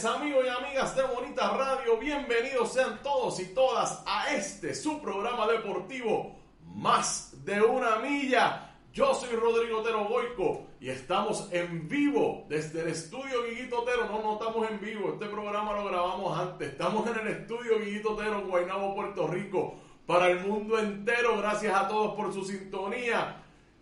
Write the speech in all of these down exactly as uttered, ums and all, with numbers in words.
tardes, amigos y amigas de Bonita Radio. Bienvenidos sean todos y todas a este, su programa deportivo, Más de una Milla. Yo soy Rodrigo Otero Goico y estamos en vivo desde el estudio Guiguito Otero. No, no estamos en vivo, este programa lo grabamos antes. Estamos en el estudio Guiguito Otero en Guaynabo, Puerto Rico, para el mundo entero. Gracias a todos por su sintonía.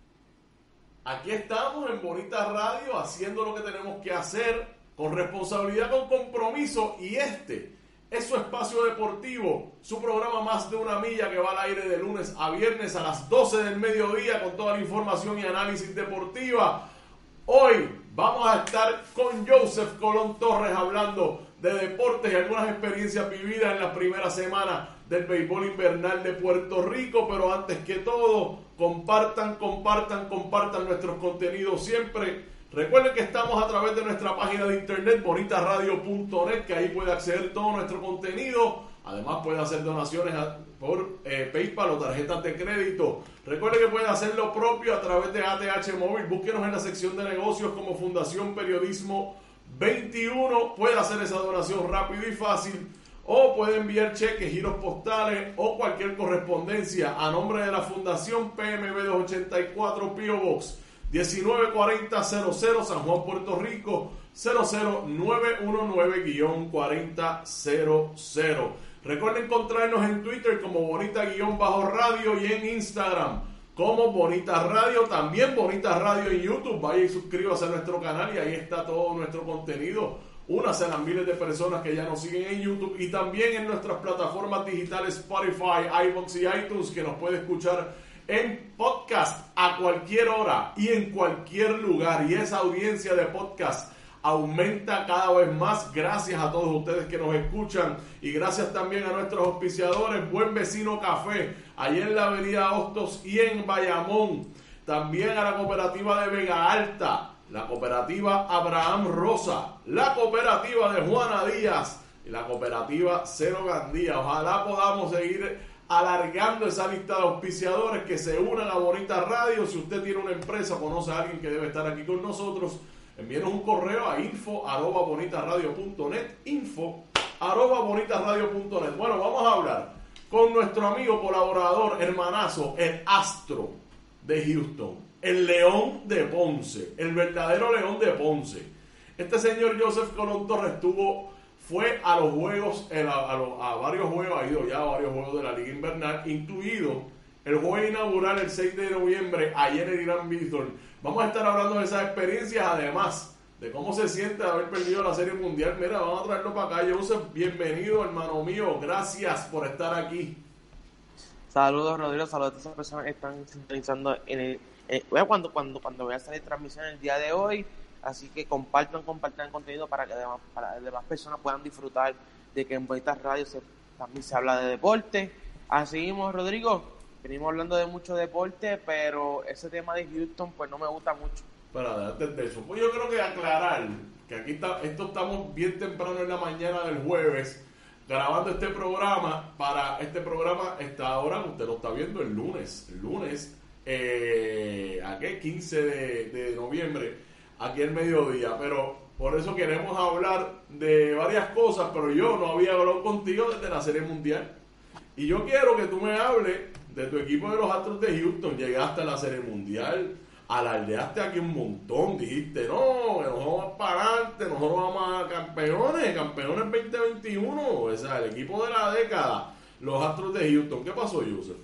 Aquí estamos en Bonita Radio haciendo lo que tenemos que hacer con responsabilidad, con compromiso, y este es su espacio deportivo, su programa Más de una Milla, que va al aire de lunes a viernes a las doce del mediodía con toda la información y análisis deportiva. Hoy vamos a estar con Joseph Colón Torres hablando de deportes y algunas experiencias vividas en la primera semana del béisbol invernal de Puerto Rico. Pero antes que todo, compartan, compartan, compartan nuestros contenidos siempre. Recuerden que estamos a través de nuestra página de internet, bonita radio punto net, que ahí puede acceder todo nuestro contenido. Además puede hacer donaciones a, por eh, PayPal o tarjetas de crédito. Recuerden que pueden hacer lo propio a través de A T H Móvil. Búsquenos en la sección de negocios como Fundación Periodismo veintiuno. Puede hacer esa donación rápido y fácil. O puede enviar cheques, giros postales o cualquier correspondencia a nombre de la Fundación P M B doscientos ochenta y cuatro, P O Box diecinueve cuarenta cero cero, San Juan, Puerto Rico, cero cero nueve uno nueve cuarenta cero cero. Recuerden encontrarnos en Twitter como Bonita-Radio y en Instagram como Bonita Radio. También Bonita Radio en YouTube. Vaya y suscríbase a nuestro canal y ahí está todo nuestro contenido. Únase a las miles de personas que ya nos siguen en YouTube y también en nuestras plataformas digitales Spotify, iVoox y iTunes, que nos puede escuchar en podcast a cualquier hora y en cualquier lugar. Y esa audiencia de podcast aumenta cada vez más gracias a todos ustedes que nos escuchan, y gracias también a nuestros auspiciadores Buen Vecino Café, allí en la avenida Hostos y en Bayamón. También a la cooperativa de Vega Alta, la cooperativa Abraham Rosa, la cooperativa de Juana Díaz y la cooperativa Cero Gandía. Ojalá podamos seguir alargando esa lista de auspiciadores que se unan a Bonita Radio. Si usted tiene una empresa o conoce a alguien que debe estar aquí con nosotros, envíenos un correo a info arroba bonita radio punto net, info arroba bonita radio punto net. Bueno, vamos a hablar con nuestro amigo, colaborador, hermanazo, el astro de Houston, el león de Ponce, el verdadero león de Ponce. Este señor Joseph Colón Torres tuvo... Fue a los juegos, a, a, a varios juegos, ha ido ya a varios juegos de la Liga Invernal, incluido el juego inaugural el seis de noviembre, ayer en Irán Bithorn. Vamos a estar hablando de esas experiencias, además de cómo se siente haber perdido la Serie Mundial. Mira, vamos a traerlo para acá. Joseph, bienvenido, hermano mío. Gracias por estar aquí. Saludos, Rodrigo. Saludos a esas personas que están sintonizando en el, eh, cuando, cuando, cuando voy a salir transmisión el día de hoy. Así que compartan, compartan el contenido para que demás, para que demás personas puedan disfrutar de que en Bonita Radio se, también se habla de deporte. Así mismo, Rodrigo, venimos hablando de mucho deporte, pero ese tema de Houston pues no me gusta mucho. Para antes de eso, pues yo creo que aclarar que aquí está, esto estamos bien temprano en la mañana del jueves grabando este programa. Para este programa está ahora, usted lo está viendo el lunes, el lunes, eh, ¿a qué? quince de, de noviembre. Aquí al mediodía, pero por eso queremos hablar de varias cosas, pero yo no había hablado contigo desde la Serie Mundial. Y yo quiero que tú me hables de tu equipo de los Astros de Houston. Llegaste a la Serie Mundial, alardeaste aquí un montón, dijiste, no, que nosotros vamos para adelante, nosotros vamos a campeones, campeones veinte veintiuno, o sea, el equipo de la década, los Astros de Houston. ¿Qué pasó, Joseph?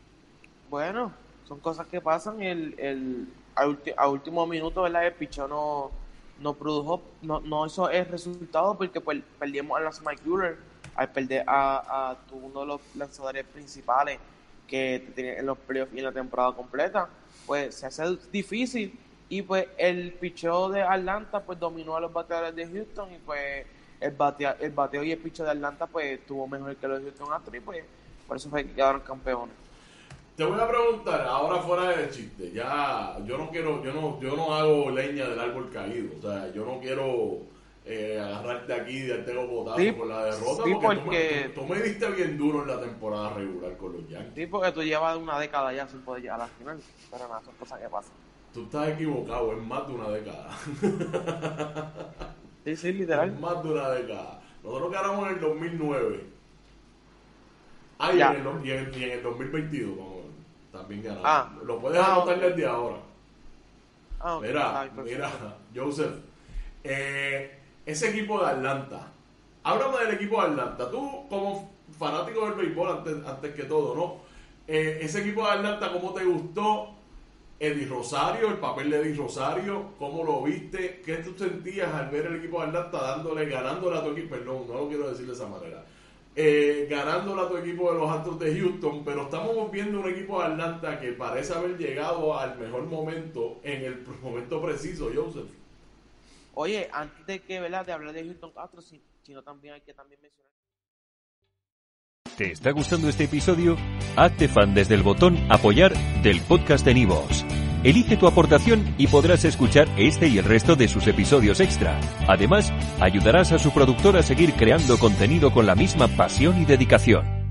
Bueno, son cosas que pasan. El... el... A, ulti- a último minuto, ¿verdad? El picheo no, no produjo, no, no hizo el resultado porque pues, perdimos a Lance McCullers al perder a, a uno de los lanzadores principales que tenía en los playoffs y en la temporada completa. Pues se hace difícil, y pues el picheo de Atlanta pues dominó a los bateadores de Houston, y pues el, batea, el bateo y el picheo de Atlanta pues estuvo mejor que los de Houston Astros, y pues por eso fue que quedaron campeones. Te voy a preguntar, ahora fuera de chiste, ya yo no quiero, yo no, yo no hago leña del árbol caído, o sea, yo no quiero eh, agarrarte aquí y darte los botazos sí, por la derrota, sí, porque, porque... Tú, me, tú me diste bien duro en la temporada regular con los Yankees. Sí, porque tú llevas una década ya sin poder llegar a la final, pero nada, son cosas que pasan. Tú estás equivocado, es más de una década. Sí, sí, literal. Más de una década. Nosotros ganamos en el dos mil nueve. Ah, y Ya. en, el, y, en, y en el dos mil veintidós vamos, también ganamos. Ah. Lo puedes Ah, anotar ok. desde ahora. Ah, ok. Mira, Ay, perfecto. mira, Joseph, eh, ese equipo de Atlanta, háblame del equipo de Atlanta, tú como fanático del béisbol antes, antes que todo, ¿no? Eh, ese equipo de Atlanta, ¿cómo te gustó? Eddie Rosario, el papel de Eddie Rosario, ¿cómo lo viste? ¿Qué tú sentías al ver el equipo de Atlanta dándole, ganándole a tu equipo? Perdón, no lo quiero decir de esa manera. Eh, ganándole a tu equipo de los Astros de Houston, pero estamos viendo un equipo de Atlanta que parece haber llegado al mejor momento en el momento preciso, Joseph. Oye, antes de que, ¿verdad? De hablar de Houston Astros, si- sino también hay que también mencionar. ¿Te está gustando este episodio? Hazte fan desde el botón Apoyar del podcast de Nivos. Elige tu aportación y podrás escuchar este y el resto de sus episodios extra. Además, ayudarás a su productor a seguir creando contenido con la misma pasión y dedicación.